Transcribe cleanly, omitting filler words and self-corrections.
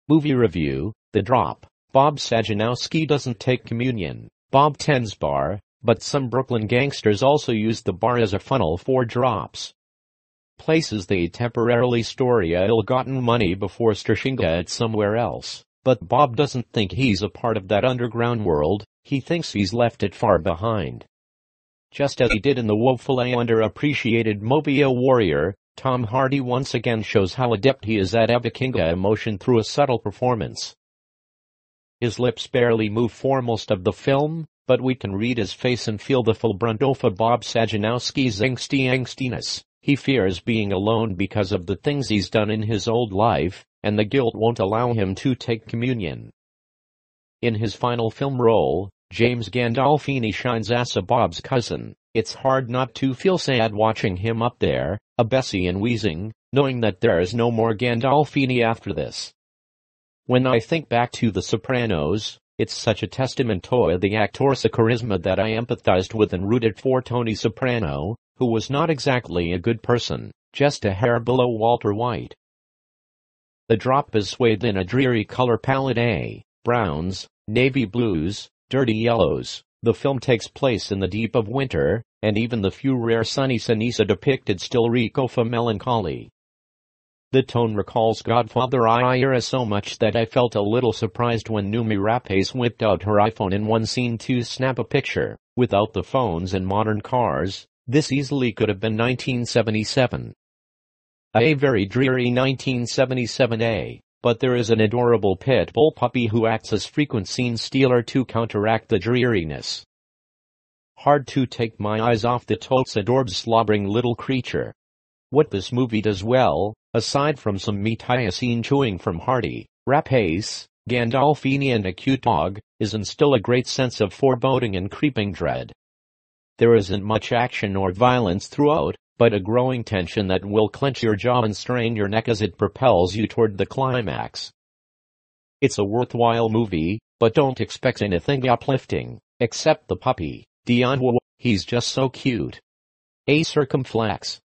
Movie review, The Drop. Bob Sajanowski doesn't take communion. Bob tends bar, but some Brooklyn gangsters also use the bar as a funnel for drops. Places they temporarily store ill-gotten money before stashing it somewhere else. But Bob doesn't think he's a part of that underground world, he thinks he's left it far behind. Just as he did in the woefully underappreciated Mobile Warrior, Tom Hardy once again shows how adept he is at evoking emotion through a subtle performance. His lips barely move for most of the film, but we can read his face and feel the full brunt of Bob Sajanowski's angstiness. He fears being alone because of the things he's done in his old life, and the guilt won't allow him to take communion. In his final film role, James Gandolfini shines as Bob's cousin. It's hard not to feel sad watching him up there, a Bessie and wheezing, knowing that there is no more Gandolfini after this. When I think back to The Sopranos, it's such a testament to the actor's charisma that I empathized with and rooted for Tony Soprano, who was not exactly a good person, just a hair below Walter White. The Drop is swathed in a dreary color palette: browns, navy blues, dirty yellows. The film takes place in the deep of winter, and even the few rare sunny scenes depicted still reek of melancholy. The tone recalls Godfather era so much that I felt a little surprised when Noomi Rapace whipped out her iPhone in one scene to snap a picture. Without the phones and modern cars, this easily could have been 1977. A very dreary 1977, but there is an adorable pit bull puppy who acts as frequent scene stealer to counteract the dreariness. Hard to take my eyes off the totes adorbs slobbering little creature. What this movie does well, aside from some meat-scene chewing from Hardy, Rapace, Gandolfini and a cute dog, is instill a great sense of foreboding and creeping dread. There isn't much action or violence throughout, but a growing tension that will clench your jaw and strain your neck as it propels you toward the climax. It's a worthwhile movie, but don't expect anything uplifting, except the puppy, Dion. He's just so cute. A circumflex.